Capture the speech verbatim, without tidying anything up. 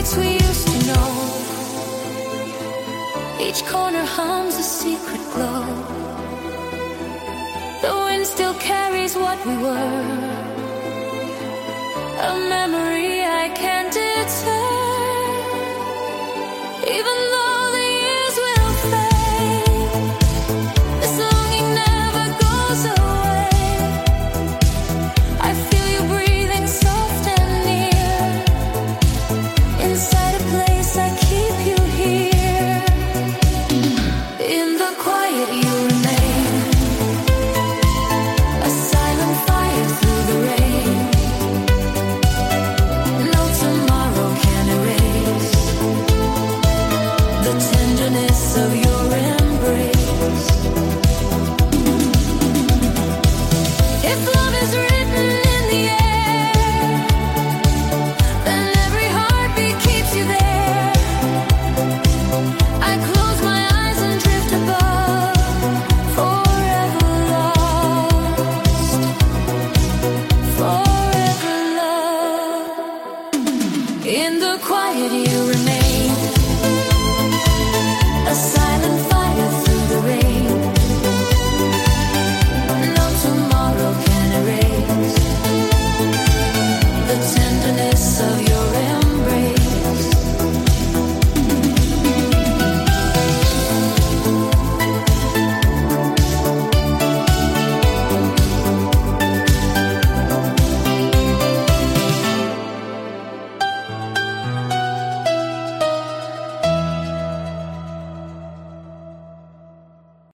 streets we used to know. Each corner hums a secret glow. The wind still carries what we were, a memory I can't deter. Even though the years will fade, this longing never goes away. I feel you breathing soft and near, inside a place I keep you here. In the quiet you remain, a silent fire through the rain. No tomorrow can erase the tenderness of your embrace. If love is written in the air, then every heartbeat keeps you there. I close my eyes and drift above, forever lost, forever loved. In the quiet you remain, a silent fire